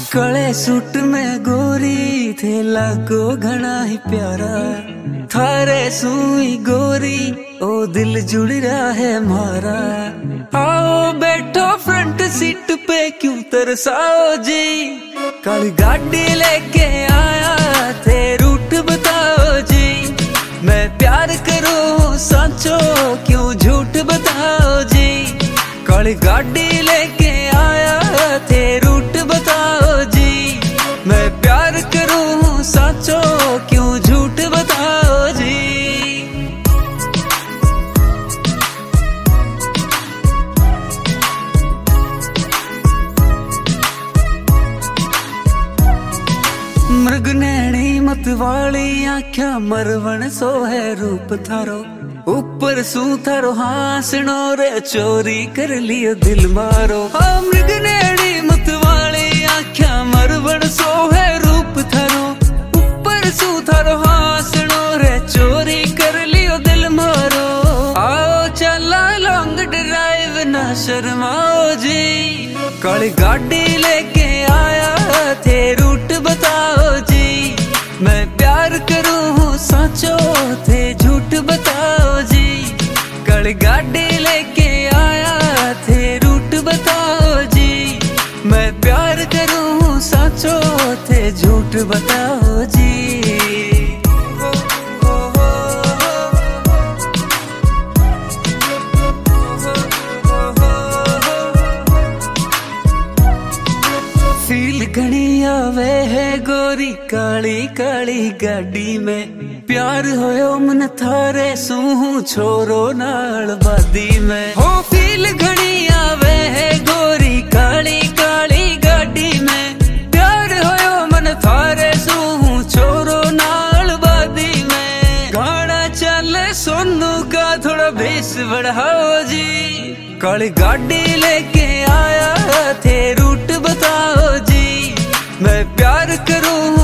काले सूट में गोरी थे लागो घना ही प्यारा, थारे सुई गोरी ओ दिल जुड़ रहा है हमारा। आओ बैठो फ्रंट सीट पे क्यों तरसाओ जी, कल गाड़ी लेके आया थे रूट बताओ जी। मैं प्यार करूं सांचो क्यों झूठ बताओ जी, कल गाड़ी लेके आया थे रूट बताओ जी। मैं प्यार करूं सांचो क्यों झूठ बताओ जी। मृगनैणी मत वाली आख्या मरवण सो है रूप थारो, ऊपर सू थारो हासनो रे चोरी कर लियो दिल मारो। हाँ मृगनैणी मत वाली आख्या मरवण सो है रूप थारो, ऊपर सू थारो हासनो रे चोरी कर लियो दिल मारो। आओ चला लॉन्ग ड्राइव ना शर्माओ जी, कल गाड़ी लेके आया थे रूट बताओ जी। मैं प्यार करूं साचो थे झूठ बताओ जी, कल गाड़ी लेके आया थे रूट बताओ जी। मैं प्यार करूं साचो थे झूठ बताओ जी। फील घनी आवे है गोरी काली काली गाड़ी में, प्यार होयो मन थारे सूहू छोरो नाल बादी में। हो फील घनी आवे है गोरी काली काली गाड़ी में, प्यार होयो मन थारे सूहू छोरो नाल बादी में। गाना चले सोनू का थोड़ा बेस बढ़ाओ जी, कल गाड़ी लेके आया थे रूट बताओ जी। मैं प्यार करूं